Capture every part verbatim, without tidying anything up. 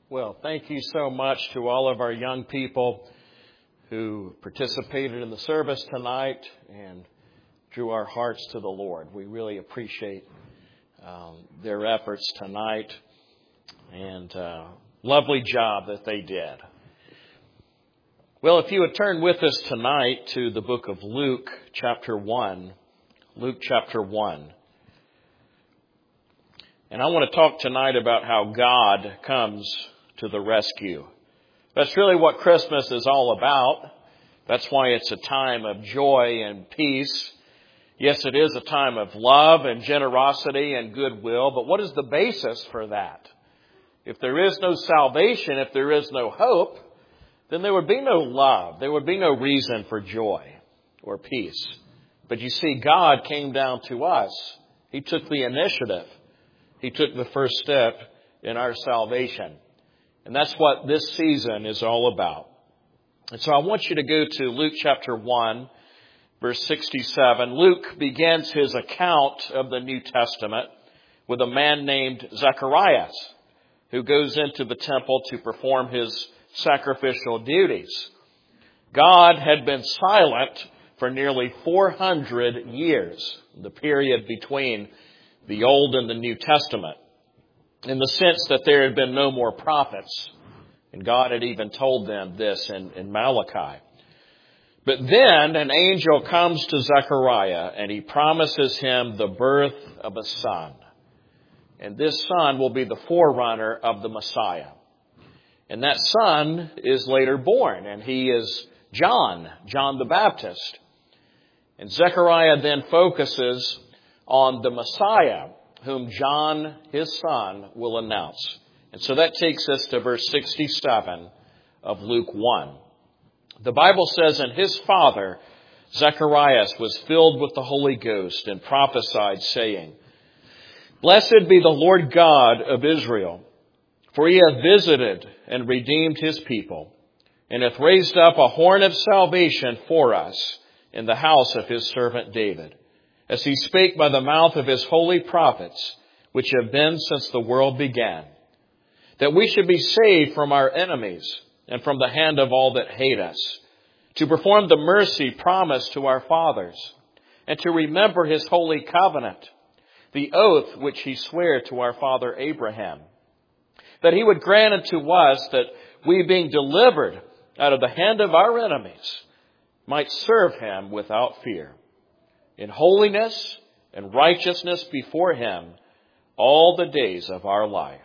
Well, thank you so much to all of our young people who participated in the service tonight and drew our hearts to the Lord. We really appreciate um, their efforts tonight, and uh, lovely job that they did. Well, if you would turn with us tonight to the book of Luke, chapter one. Luke, chapter one. And I want to talk tonight about how God comes to the rescue. That's really what Christmas is all about. That's why it's a time of joy and peace. Yes, it is a time of love and generosity and goodwill, but what is the basis for that? If there is no salvation, if there is no hope, then there would be no love. There would be no reason for joy or peace. But you see, God came down to us. He took the initiative. He took the first step in our salvation. And that's what this season is all about. And so I want you to go to Luke chapter one, verse sixty-seven. Luke begins his account of the New Testament with a man named Zacharias, who goes into the temple to perform his sacrificial duties. God had been silent for nearly four hundred years, the period between the Old and the New Testament, in the sense that there had been no more prophets. And God had even told them this in, in Malachi. But then an angel comes to Zechariah and he promises him the birth of a son. And this son will be the forerunner of the Messiah. And that son is later born, and he is John, John the Baptist. And Zechariah then focuses on the Messiah, whom John, his son, will announce. And so that takes us to verse sixty-seven of Luke one. The Bible says, "And his father, Zacharias, was filled with the Holy Ghost and prophesied, saying, Blessed be the Lord God of Israel, for he hath visited and redeemed his people, and hath raised up a horn of salvation for us in the house of his servant David, as he spake by the mouth of his holy prophets, which have been since the world began, that we should be saved from our enemies and from the hand of all that hate us, to perform the mercy promised to our fathers, and to remember his holy covenant, the oath which he sware to our father Abraham, that he would grant unto us that we, being delivered out of the hand of our enemies, might serve him without fear, in holiness and righteousness before him all the days of our life.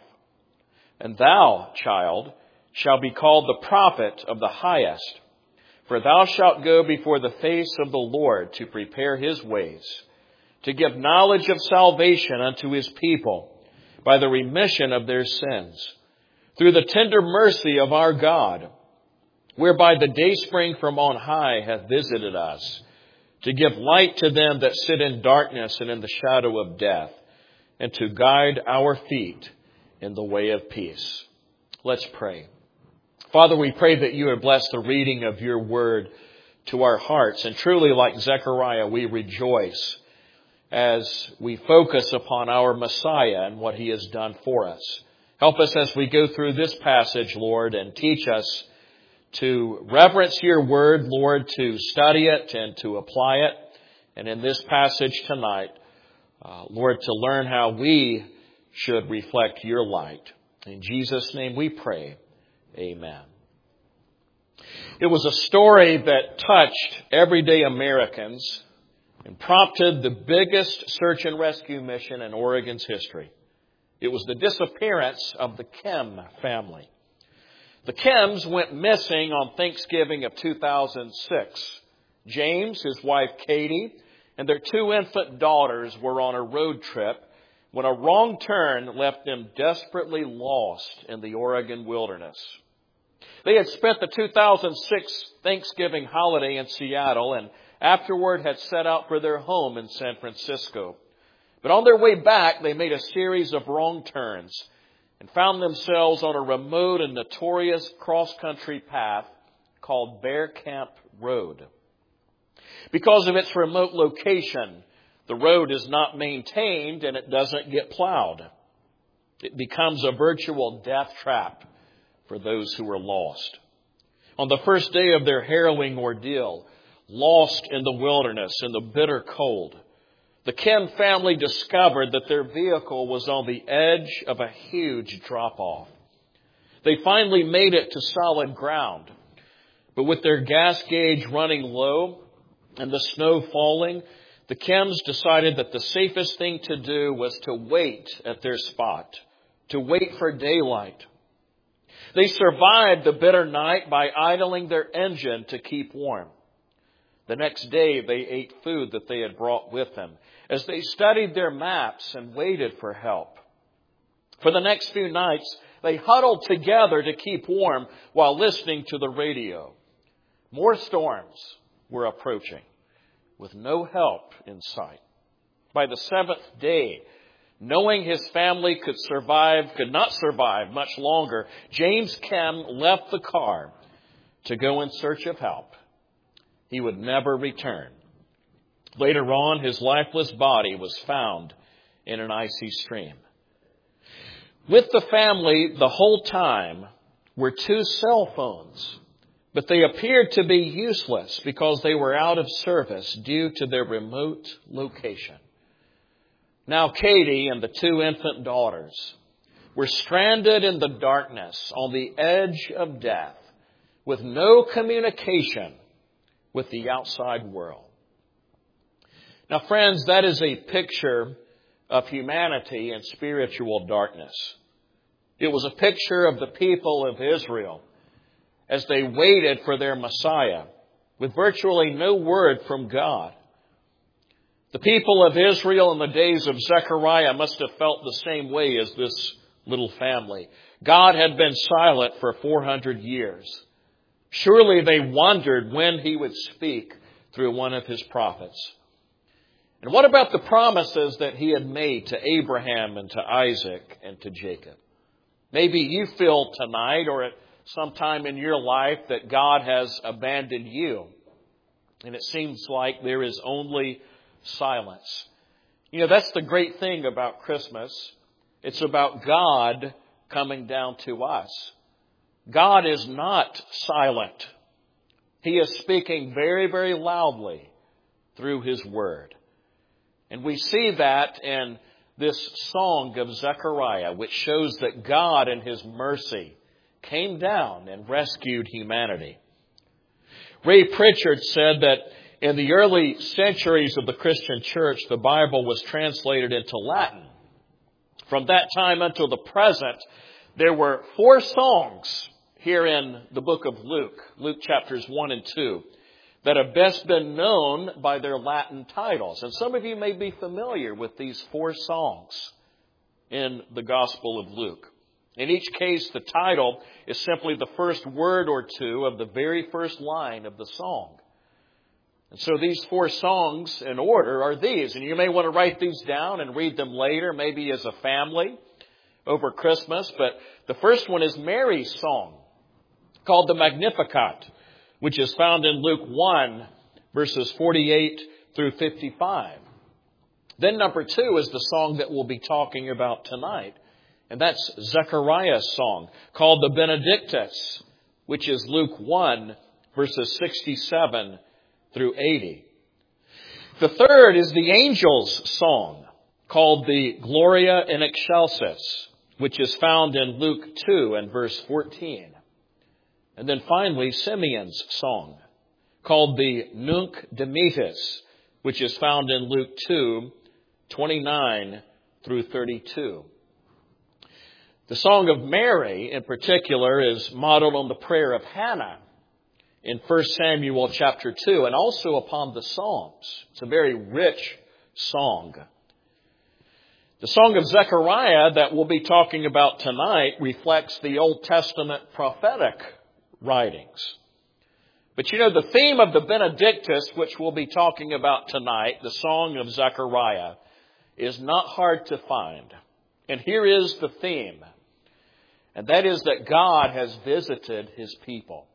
And thou, child, shalt be called the prophet of the highest, for thou shalt go before the face of the Lord to prepare his ways, to give knowledge of salvation unto his people by the remission of their sins, through the tender mercy of our God, whereby the dayspring from on high hath visited us, to give light to them that sit in darkness and in the shadow of death, and to guide our feet in the way of peace." Let's pray. Father, we pray that you would bless the reading of your word to our hearts. And truly, like Zechariah, we rejoice as we focus upon our Messiah and what he has done for us. Help us as we go through this passage, Lord, and teach us to reverence your word, Lord, to study it and to apply it. And in this passage tonight, uh, Lord, to learn how we should reflect your light. In Jesus' name we pray. Amen. It was a story that touched everyday Americans and prompted the biggest search and rescue mission in Oregon's history. It was the disappearance of the Kim family. The Kims went missing on Thanksgiving of two thousand six. James, his wife Katie, and their two infant daughters were on a road trip when a wrong turn left them desperately lost in the Oregon wilderness. They had spent the two thousand six Thanksgiving holiday in Seattle and afterward had set out for their home in San Francisco. But on their way back, they made a series of wrong turns and found themselves on a remote and notorious cross-country path called Bear Camp Road. Because of its remote location, the road is not maintained and it doesn't get plowed. It becomes a virtual death trap for those who were lost. On the first day of their harrowing ordeal, lost in the wilderness in the bitter cold, the Kem family discovered that their vehicle was on the edge of a huge drop-off. They finally made it to solid ground, but with their gas gauge running low and the snow falling, the Kems decided that the safest thing to do was to wait at their spot, to wait for daylight. They survived the bitter night by idling their engine to keep warm. The next day, they ate food that they had brought with them as they studied their maps and waited for help. For the next few nights, they huddled together to keep warm while listening to the radio. More storms were approaching, with no help in sight. By the seventh day, knowing his family could survive, could not survive much longer, James Kem left the car to go in search of help. He would never return. Later on, his lifeless body was found in an icy stream. With the family the whole time were two cell phones, but they appeared to be useless because they were out of service due to their remote location. Now Katie and the two infant daughters were stranded in the darkness on the edge of death with no communication with the outside world. Now, friends, that is a picture of humanity in spiritual darkness. It was a picture of the people of Israel as they waited for their Messiah with virtually no word from God. The people of Israel in the days of Zechariah must have felt the same way as this little family. God had been silent for four hundred years. Surely they wondered when he would speak through one of his prophets. And what about the promises that he had made to Abraham and to Isaac and to Jacob? Maybe you feel tonight or at some time in your life that God has abandoned you. And it seems like there is only silence. You know, that's the great thing about Christmas. It's about God coming down to us. God is not silent. He is speaking very, very loudly through his word. And we see that in this song of Zechariah, which shows that God in his mercy came down and rescued humanity. Ray Pritchard said that in the early centuries of the Christian church, the Bible was translated into Latin. From that time until the present, there were four songs here in the book of Luke, Luke chapters one and two, that have best been known by their Latin titles. And some of you may be familiar with these four songs in the Gospel of Luke. In each case, the title is simply the first word or two of the very first line of the song. And so these four songs in order are these. And you may want to write these down and read them later, maybe as a family over Christmas. But the first one is Mary's song, called the Magnificat, which is found in Luke one, verses forty-eight through fifty-five. Then number two is the song that we'll be talking about tonight. And that's Zechariah's song, called the Benedictus, which is Luke one, verses sixty-seven through eighty. The third is the angel's song, called the Gloria in Excelsis, which is found in Luke two and verse fourteen. And then finally, Simeon's song, called the Nunc Dimittis, which is found in Luke two, twenty-nine through thirty-two. The song of Mary, in particular, is modeled on the prayer of Hannah in First Samuel chapter two, and also upon the Psalms. It's a very rich song. The song of Zechariah that we'll be talking about tonight reflects the Old Testament prophetic writings. But you know, the theme of the Benedictus, which we'll be talking about tonight, the song of Zechariah, is not hard to find. And here is the theme. And that is that God has visited his people.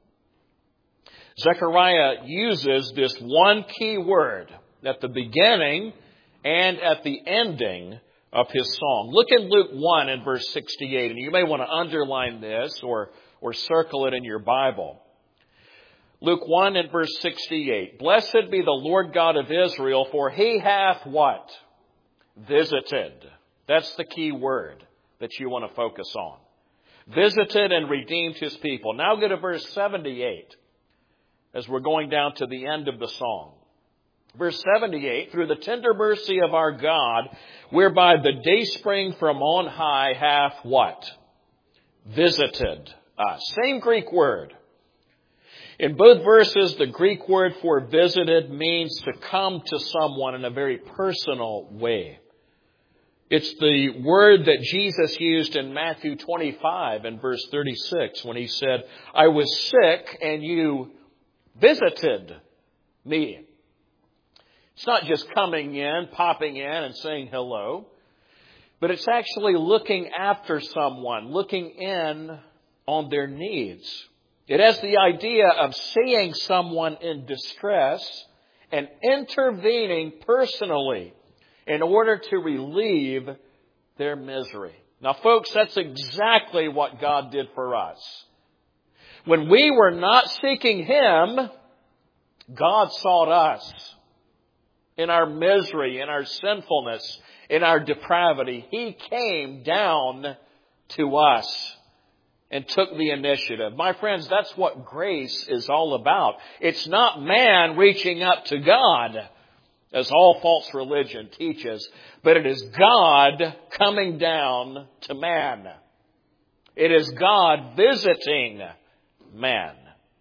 Zechariah uses this one key word at the beginning and at the ending of his song. Look in Luke one and verse sixty-eight, and you may want to underline this or, or circle it in your Bible. Luke one and verse sixty-eight. Blessed be the Lord God of Israel, for he hath what? Visited. That's the key word that you want to focus on. Visited and redeemed his people. Now go to verse seventy-eight as we're going down to the end of the song. Verse seventy-eight, through the tender mercy of our God, whereby the dayspring from on high hath what? Visited us. Same Greek word. In both verses, the Greek word for visited means to come to someone in a very personal way. It's the word that Jesus used in Matthew twenty-five and verse thirty-six when he said, I was sick and you visited me. It's not just coming in, popping in and saying hello, but it's actually looking after someone, looking in on their needs. It has the idea of seeing someone in distress and intervening personally in order to relieve their misery. Now, folks, that's exactly what God did for us. When we were not seeking Him, God sought us. In our misery, in our sinfulness, in our depravity, He came down to us and took the initiative. My friends, that's what grace is all about. It's not man reaching up to God, as all false religion teaches, but it is God coming down to man. It is God visiting man.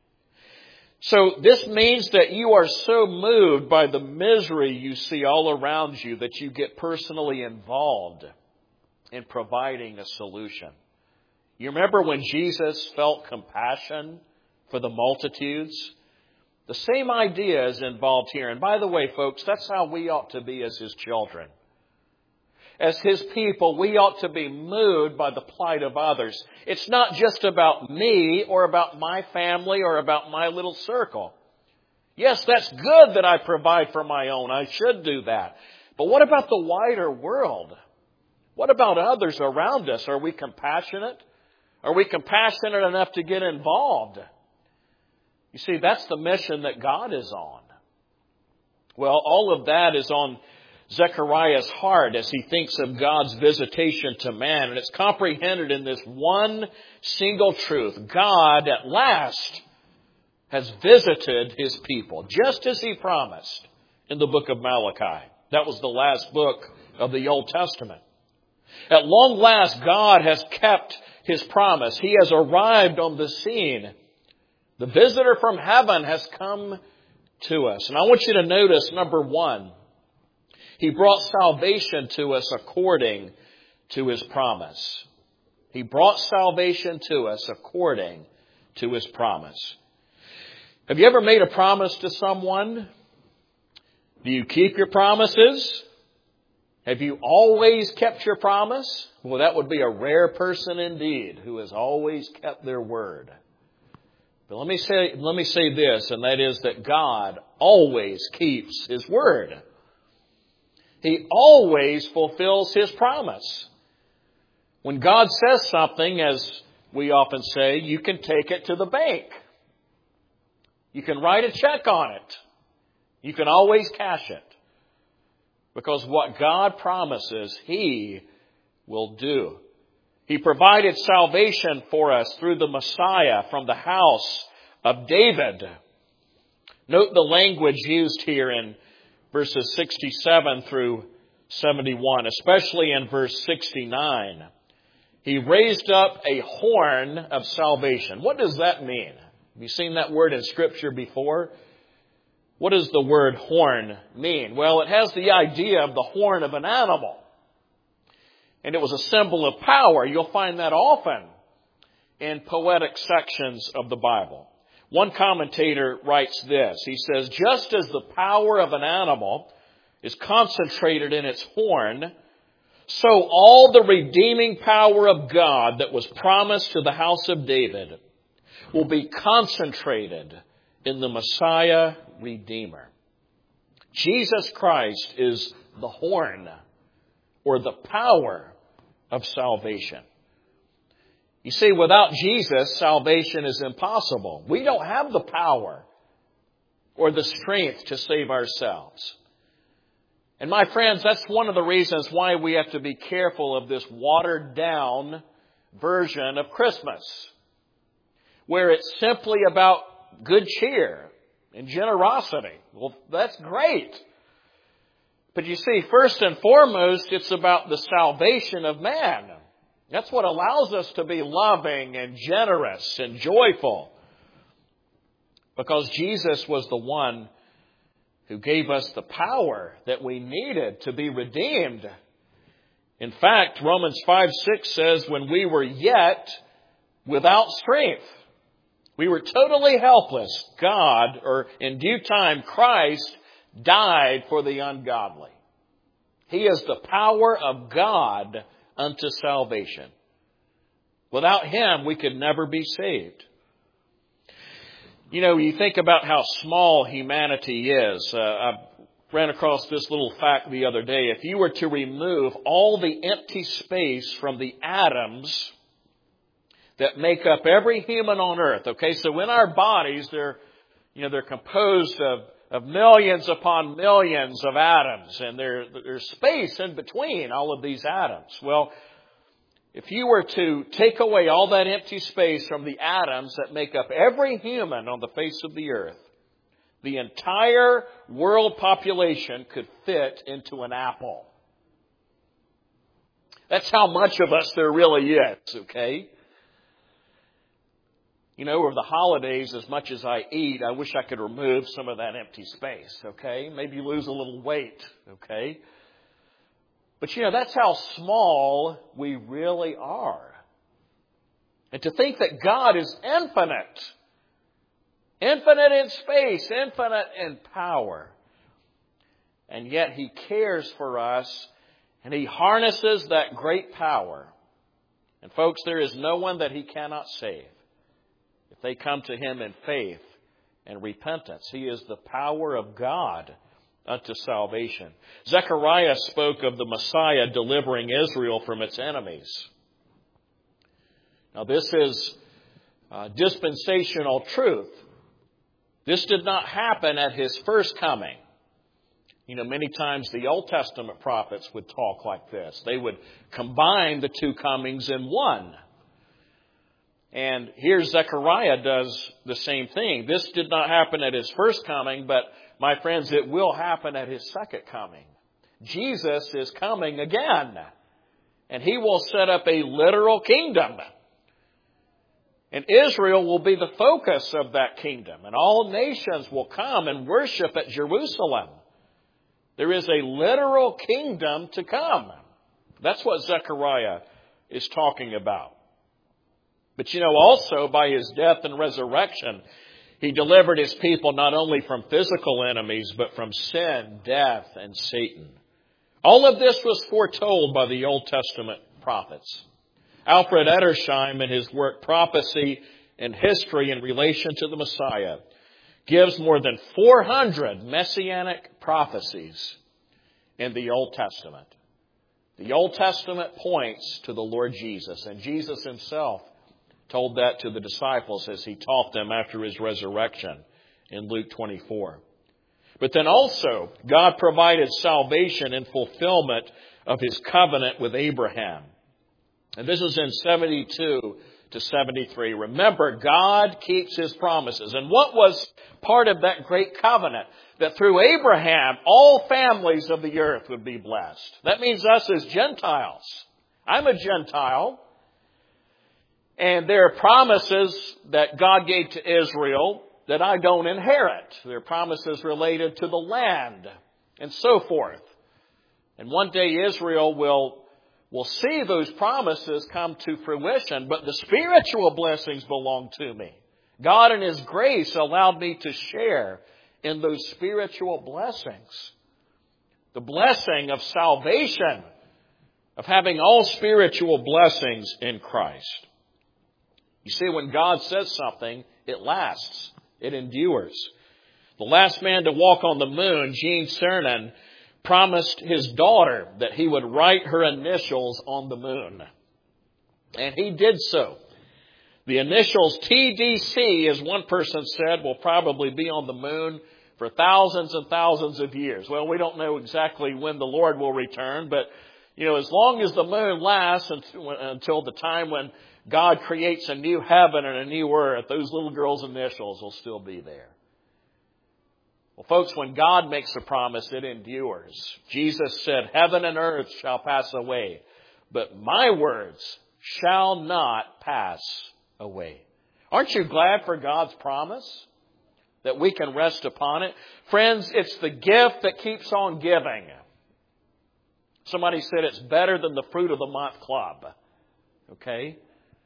So this means that you are so moved by the misery you see all around you that you get personally involved in providing a solution. You remember when Jesus felt compassion for the multitudes? The same idea is involved here. And by the way, folks, that's how we ought to be as His children. As His people, we ought to be moved by the plight of others. It's not just about me or about my family or about my little circle. Yes, that's good that I provide for my own. I should do that. But what about the wider world? What about others around us? Are we compassionate? Are we compassionate enough to get involved? You see, that's the mission that God is on. Well, all of that is on Zechariah's heart as he thinks of God's visitation to man. And it's comprehended in this one single truth. God at last has visited His people, just as He promised in the book of Malachi. That was the last book of the Old Testament. At long last, God has kept His promise. He has arrived on the scene. The visitor from heaven has come to us. And I want you to notice, number one, He brought salvation to us according to His promise. He brought salvation to us according to His promise. Have you ever made a promise to someone? Do you keep your promises? Have you always kept your promise? Well, that would be a rare person indeed who has always kept their word. But let me say, let me say this, and that is that God always keeps His word. He always fulfills His promise. When God says something, as we often say, you can take it to the bank. You can write a check on it. You can always cash it. Because what God promises, He will do. He provided salvation for us through the Messiah from the house of David. Note the language used here in verses sixty-seven through seventy-one, especially in verse sixty-nine. He raised up a horn of salvation. What does that mean? Have you seen that word in Scripture before? What does the word horn mean? Well, it has the idea of the horn of an animal. And it was a symbol of power. You'll find that often in poetic sections of the Bible. One commentator writes this. He says, just as the power of an animal is concentrated in its horn, so all the redeeming power of God that was promised to the house of David will be concentrated in the Messiah Redeemer. Jesus Christ is the horn or the power of salvation. You see, without Jesus, salvation is impossible. We don't have the power or the strength to save ourselves. And my friends, that's one of the reasons why we have to be careful of this watered down version of Christmas, where it's simply about good cheer and generosity. Well, that's great. But you see, first and foremost, it's about the salvation of man. That's what allows us to be loving and generous and joyful. Because Jesus was the one who gave us the power that we needed to be redeemed. In fact, Romans five six says, when we were yet without strength, we were totally helpless, God, or in due time, Christ, died for the ungodly. He is the power of God unto salvation. Without Him, we could never be saved. You know, you think about how small humanity is. Uh, I ran across this little fact the other day. If you were to remove all the empty space from the atoms that make up every human on earth, okay, so in our bodies, they're, you know, they're composed of, of millions upon millions of atoms, and there, there's space in between all of these atoms. Well, if you were to take away all that empty space from the atoms that make up every human on the face of the earth, the entire world population could fit into an apple. That's how much of us there really is, okay? You know, over the holidays, as much as I eat, I wish I could remove some of that empty space, okay? Maybe lose a little weight, okay? But, you know, that's how small we really are. And to think that God is infinite, infinite in space, infinite in power, and yet He cares for us, and He harnesses that great power. And folks, there is no one that He cannot save if they come to Him in faith and repentance. He is the power of God unto salvation. Zechariah spoke of the Messiah delivering Israel from its enemies. Now, this is uh, dispensational truth. This did not happen at His first coming. You know, many times the Old Testament prophets would talk like this. They would combine the two comings in one. And here Zechariah does the same thing. This did not happen at His first coming, but my friends, it will happen at His second coming. Jesus is coming again, and He will set up a literal kingdom. And Israel will be the focus of that kingdom, and all nations will come and worship at Jerusalem. There is a literal kingdom to come. That's what Zechariah is talking about. But you know, also by His death and resurrection, He delivered His people not only from physical enemies, but from sin, death, and Satan. All of this was foretold by the Old Testament prophets. Alfred Edersheim, in his work Prophecy and History in Relation to the Messiah, gives more than four hundred messianic prophecies in the Old Testament. The Old Testament points to the Lord Jesus, and Jesus Himself told that to the disciples as He taught them after His resurrection in Luke twenty-four. But then also, God provided salvation in fulfillment of His covenant with Abraham. And this is in seventy-two to seventy-three. Remember, God keeps His promises. And what was part of that great covenant? That through Abraham, all families of the earth would be blessed. That means us as Gentiles. I'm a Gentile. And there are promises that God gave to Israel that I don't inherit. There are promises related to the land and so forth. And one day Israel will, will see those promises come to fruition, but the spiritual blessings belong to me. God in His grace allowed me to share in those spiritual blessings. The blessing of salvation, of having all spiritual blessings in Christ. You see, when God says something, it lasts. It endures. The last man to walk on the moon, Gene Cernan, promised his daughter that he would write her initials on the moon. And he did so. The initials T D C, as one person said, will probably be on the moon for thousands and thousands of years. Well, we don't know exactly when the Lord will return, but, you know, as long as the moon lasts until the time when God creates a new heaven and a new earth, those little girls' initials will still be there. Well, folks, when God makes a promise, it endures. Jesus said, heaven and earth shall pass away, but my words shall not pass away. Aren't you glad for God's promise? That we can rest upon it? Friends, it's the gift that keeps on giving. Somebody said it's better than the Fruit of the Month Club. Okay?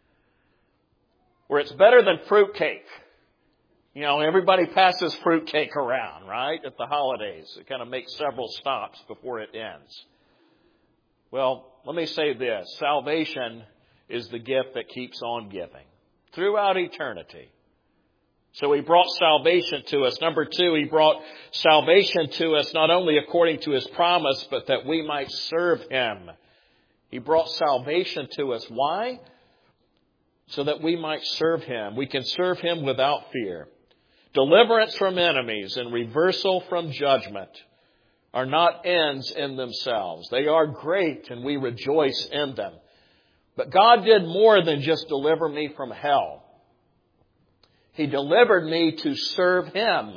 Or it's better than fruitcake. You know, everybody passes fruitcake around, right? At the holidays. It kind of makes several stops before it ends. Well, let me say this. Salvation is the gift that keeps on giving throughout eternity. So He brought salvation to us. Number two, He brought salvation to us not only according to His promise, but that we might serve Him. He brought salvation to us. Why? So that we might serve Him. We can serve Him without fear. Deliverance from enemies and reversal from judgment are not ends in themselves. They are great and we rejoice in them. But God did more than just deliver me from hell. He delivered me to serve Him,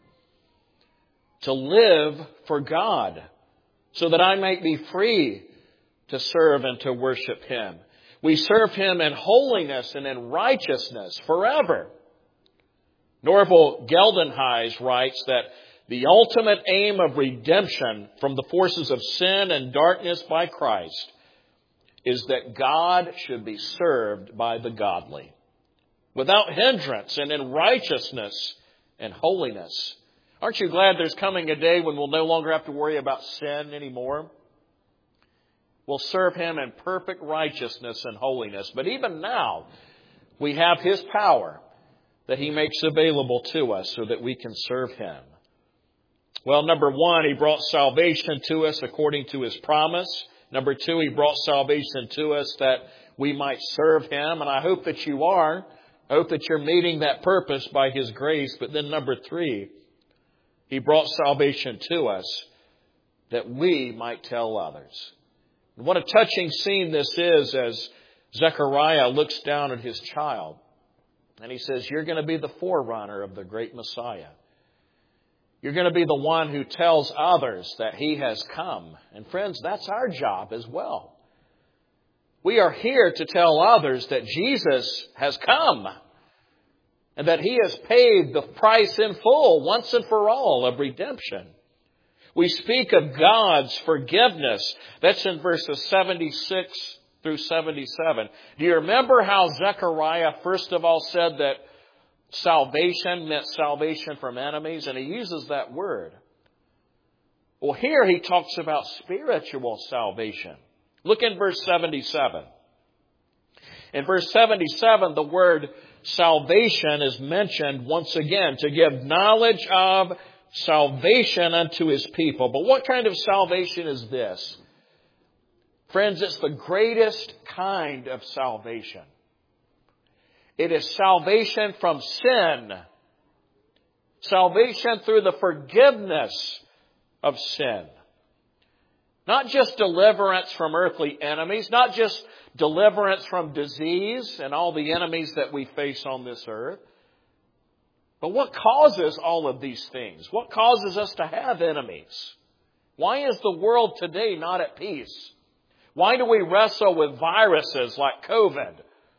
to live for God, so that I might be free to serve and to worship Him. We serve Him in holiness and in righteousness forever. Norval Geldenhuys writes that the ultimate aim of redemption from the forces of sin and darkness by Christ is that God should be served by the godly, without hindrance and in righteousness and holiness. Aren't you glad there's coming a day when we'll no longer have to worry about sin anymore? We'll serve Him in perfect righteousness and holiness. But even now, we have His power that He makes available to us so that we can serve Him. Well, number one, He brought salvation to us according to His promise. Number two, He brought salvation to us that we might serve Him. And I hope that you are. I hope that you're meeting that purpose by His grace. But then number three, He brought salvation to us that we might tell others. And what a touching scene this is as Zechariah looks down at his child. And he says, you're going to be the forerunner of the great Messiah. You're going to be the one who tells others that He has come. And friends, that's our job as well. We are here to tell others that Jesus has come and that He has paid the price in full once and for all of redemption. We speak of God's forgiveness. That's in verses seventy-six through seventy-seven. Do you remember how Zechariah first of all said that salvation meant salvation from enemies? And he uses that word. Well, here he talks about spiritual salvation. Look in verse seventy-seven. In verse seventy-seven, the word salvation is mentioned once again to give knowledge of salvation unto His people. But what kind of salvation is this? Friends, it's the greatest kind of salvation. It is salvation from sin. Salvation through the forgiveness of sin. Not just deliverance from earthly enemies, not just deliverance from disease and all the enemies that we face on this earth. But what causes all of these things? What causes us to have enemies? Why is the world today not at peace? Why do we wrestle with viruses like COVID?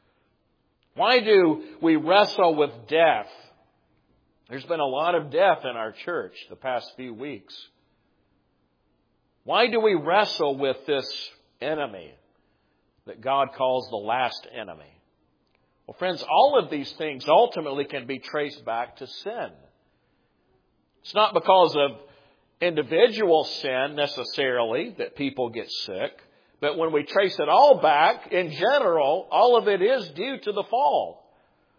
Why do we wrestle with death? There's been a lot of death in our church the past few weeks. Why do we wrestle with this enemy that God calls the last enemy? Well, friends, all of these things ultimately can be traced back to sin. It's not because of individual sin necessarily that people get sick. But when we trace it all back, in general, all of it is due to the fall.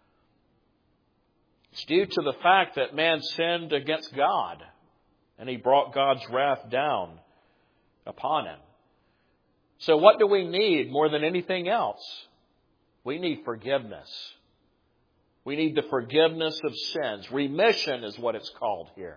It's due to the fact that man sinned against God, and he brought God's wrath down upon him. So what do we need more than anything else? We need forgiveness. We need the forgiveness of sins. Remission is what it's called here.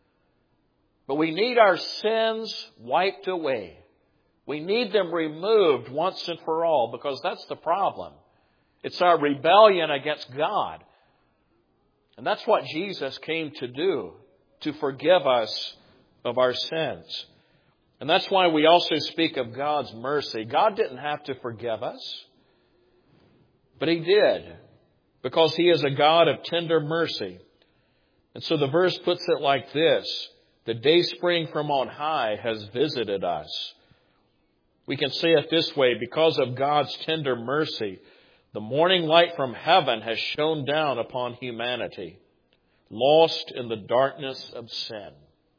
But we need our sins wiped away. We need them removed once and for all, because that's the problem. It's our rebellion against God. And that's what Jesus came to do, to forgive us of our sins. And that's why we also speak of God's mercy. God didn't have to forgive us, but He did, because He is a God of tender mercy. And so the verse puts it like this: the day spring from on high has visited us. We can say it this way: because of God's tender mercy, the morning light from heaven has shone down upon humanity, lost in the darkness of sin.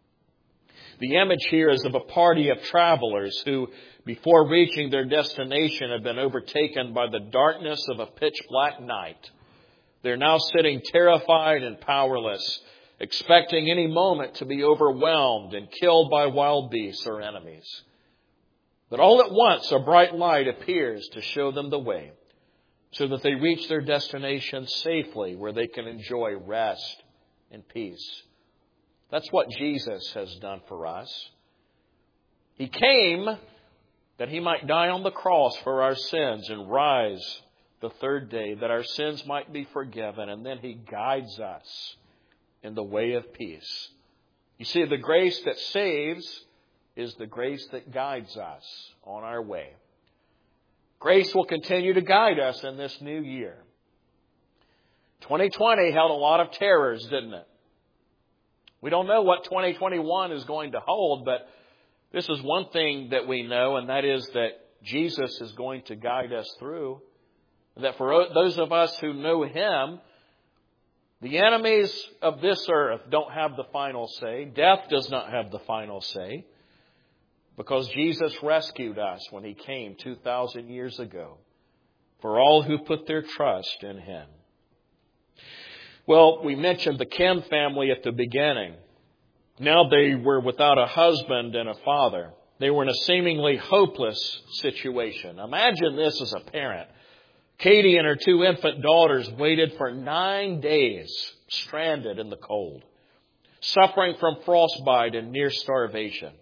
The image here is of a party of travelers who, before reaching their destination, have been overtaken by the darkness of a pitch black night. They're now sitting terrified and powerless, expecting any moment to be overwhelmed and killed by wild beasts or enemies. But all at once a bright light appears to show them the way, so that they reach their destination safely, where they can enjoy rest and peace. That's what Jesus has done for us. He came that He might die on the cross for our sins and rise the third day, that our sins might be forgiven, and then He guides us in the way of peace. You see, the grace that saves is the grace that guides us on our way. Grace will continue to guide us in this new year. twenty twenty held a lot of terrors, didn't it? We don't know what twenty twenty-one is going to hold, but this is one thing that we know, and that is that Jesus is going to guide us through. That for those of us who know Him, the enemies of this earth don't have the final say. Death does not have the final say, because Jesus rescued us when He came two thousand years ago, for all who put their trust in Him. Well, we mentioned the Kim family at the beginning. Now they were without a husband and a father. They were in a seemingly hopeless situation. Imagine this as a parent. Katie and her two infant daughters waited for nine days stranded in the cold, suffering from frostbite and near starvation.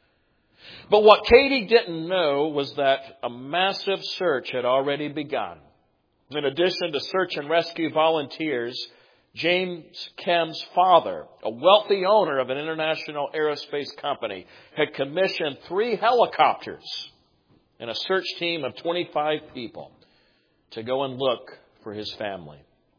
But what Katie didn't know was that a massive search had already begun. In addition to search and rescue volunteers, James Kim's father, a wealthy owner of an international aerospace company, had commissioned three helicopters and a search team of twenty-five people to go and look for his family.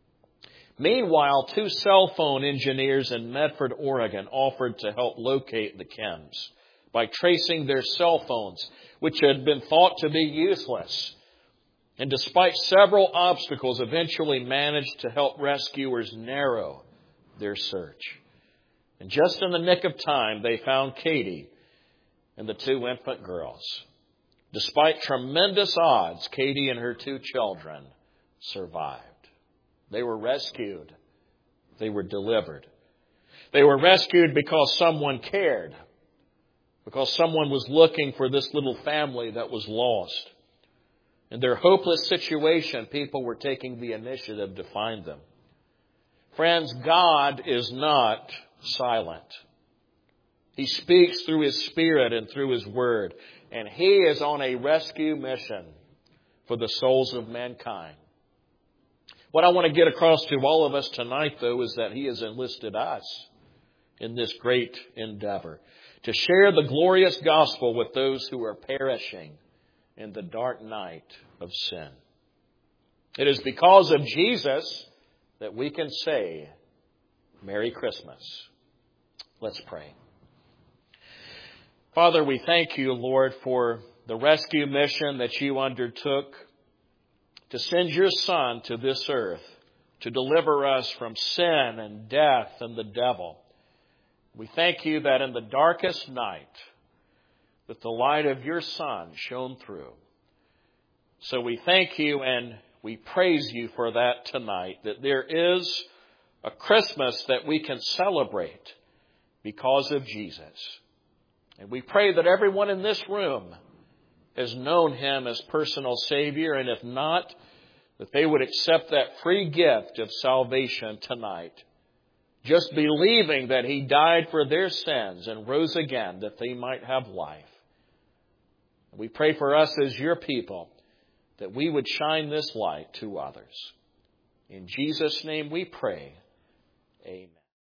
Meanwhile, two cell phone engineers in Medford, Oregon, offered to help locate the Kims by tracing their cell phones, which had been thought to be useless. And despite several obstacles, eventually managed to help rescuers narrow their search. And just in the nick of time, they found Katie and the two infant girls. Despite tremendous odds, Katie and her two children survived. They were rescued. They were delivered. They were rescued because someone cared. Because someone was looking for this little family that was lost. In their hopeless situation, people were taking the initiative to find them. Friends, God is not silent. He speaks through His Spirit and through His Word. And He is on a rescue mission for the souls of mankind. What I want to get across to all of us tonight, though, is that He has enlisted us in this great endeavor to share the glorious gospel with those who are perishing in the dark night of sin. It is because of Jesus that we can say, Merry Christmas. Let's pray. Father, we thank You, Lord, for the rescue mission that You undertook to send Your Son to this earth to deliver us from sin and death and the devil. We thank You that in the darkest night, that the light of Your Son shone through. So we thank You and we praise You for that tonight, that there is a Christmas that we can celebrate because of Jesus. And we pray that everyone in this room has known Him as personal Savior, and if not, that they would accept that free gift of salvation tonight, just believing that He died for their sins and rose again that they might have life. We pray for us as your people that we would shine this light to others. In Jesus' name we pray. Amen.